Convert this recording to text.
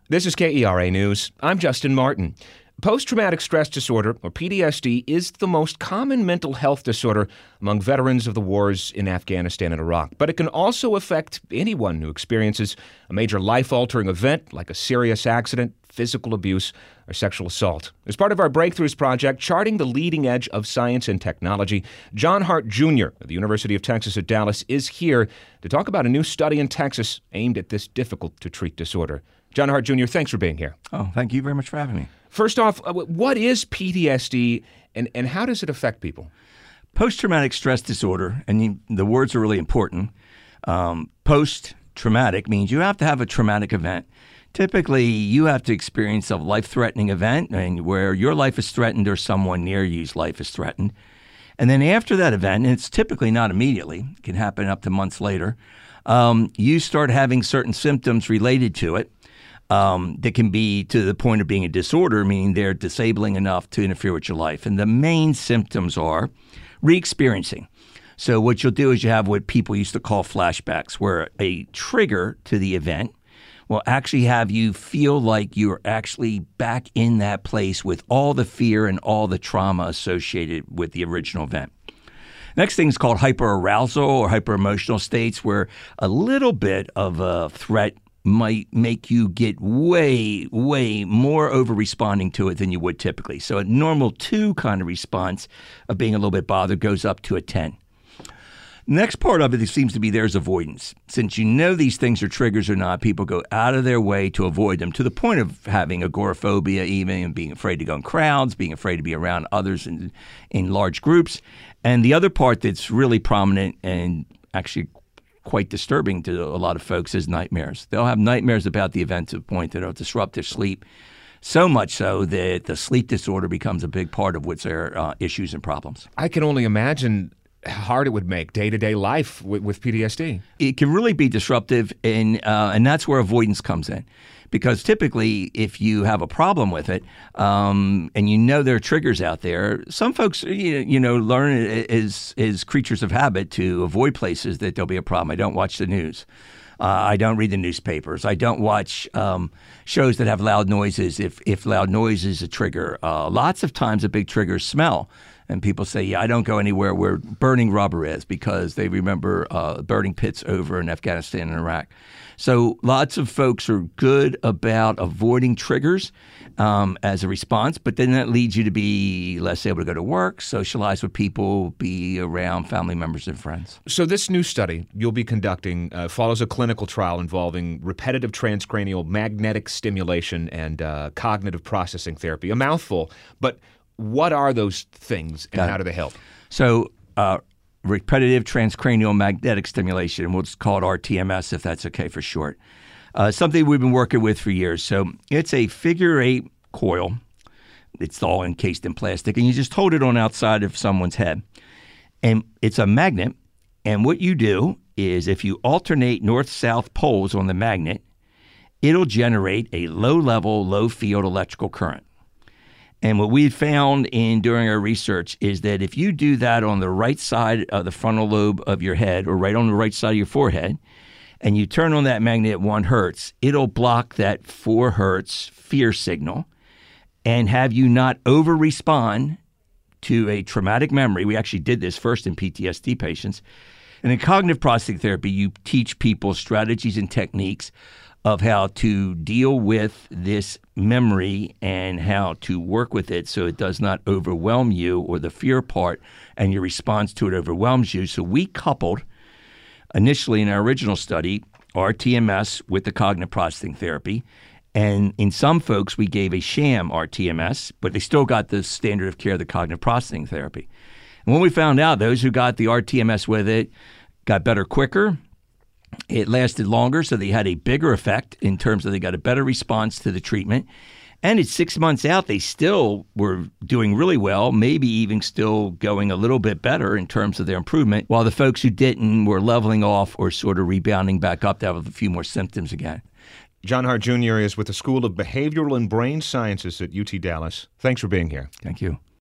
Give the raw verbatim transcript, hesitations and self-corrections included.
This is K E R A News. I'm Justin Martin. Post-traumatic stress disorder, or P T S D, is the most common mental health disorder among veterans of the wars in Afghanistan and Iraq. But it can also affect anyone who experiences a major life-altering event like a serious accident, physical abuse, or sexual assault. As part of our Breakthroughs Project, charting the leading edge of science and technology, John Hart Junior of the University of Texas at Dallas is here to talk about a new study in Texas aimed at this difficult-to-treat disorder. John Hart Junior, thanks for being here. Oh, thank you very much for having me. First off, what is P T S D and, and how does it affect people? Post-traumatic stress disorder, and you, the words are really important. Um, post-traumatic means you have to have a traumatic event. Typically, you have to experience a life-threatening event and where your life is threatened or someone near you's life is threatened. And then after that event, and it's typically not immediately, it can happen up to months later, um, you start having certain symptoms related to it. Um, that can be to the point of being a disorder, meaning they're disabling enough to interfere with your life. And the main symptoms are re-experiencing. So what you'll do is you have what people used to call flashbacks, where a trigger to the event will actually have you feel like you're actually back in that place with all the fear and all the trauma associated with the original event. Next thing is called hyperarousal or hyperemotional states, where a little bit of a threat might make you get way, way more over-responding to it than you would typically. So a normal two kind of response of being a little bit bothered goes up to a ten. Next part of it that seems to be there is avoidance. Since you know these things are triggers or not, people go out of their way to avoid them to the point of having agoraphobia even, and being afraid to go in crowds, being afraid to be around others in, in large groups. And the other part that's really prominent and actually quite disturbing to a lot of folks is nightmares. They'll have nightmares about the event to the point that it'll disrupt their sleep, so much so that the sleep disorder becomes a big part of what's their uh, issues and problems. I can only imagine how hard it would make day-to-day life with, with P T S D. It can really be disruptive, and uh, and that's where avoidance comes in. Because typically, if you have a problem with it, um, and you know there are triggers out there, some folks, you, you know, learn as, as creatures of habit to avoid places that there'll be a problem. I don't watch the news. Uh, I don't read the newspapers. I don't watch um, shows that have loud noises if, if loud noise is a trigger. Uh, lots of times a big trigger is smell. And people say, yeah, I don't go anywhere where burning rubber is because they remember uh, burning pits over in Afghanistan and Iraq. So lots of folks are good about avoiding triggers um, as a response, but then that leads you to be less able to go to work, socialize with people, be around family members and friends. So this new study you'll be conducting uh, follows a clinical trial involving repetitive transcranial magnetic stimulation and uh, cognitive processing therapy. A mouthful, but what are those things and how do they help? So uh, repetitive transcranial magnetic stimulation, we'll just call it R T M S if that's okay for short. Uh, something we've been working with for years. So it's a figure eight coil. It's all encased in plastic, and you just hold it on outside of someone's head. And it's a magnet, and what you do is if you alternate north-south poles on the magnet, it'll generate a low-level, low-field electrical current. And what we found in during our research is that if you do that on the right side of the frontal lobe of your head or right on the right side of your forehead, and you turn on that magnet at one hertz, it'll block that four hertz fear signal and have you not over-respond to a traumatic memory. We actually did this first in P T S D patients. And in cognitive processing therapy, you teach people strategies and techniques of how to deal with this memory and how to work with it so it does not overwhelm you or the fear part and your response to it overwhelms you. So we coupled initially in our original study R T M S with the cognitive processing therapy. And in some folks, we gave a sham R T M S, but they still got the standard of care, the cognitive processing therapy. And when we found out, those who got the R T M S with it got better quicker. It lasted longer, so they had a bigger effect in terms of they got a better response to the treatment. And at six months out, they still were doing really well, maybe even still going a little bit better in terms of their improvement, while the folks who didn't were leveling off or sort of rebounding back up to have a few more symptoms again. John Hart Junior is with the School of Behavioral and Brain Sciences at U T Dallas. Thanks for being here. Thank you.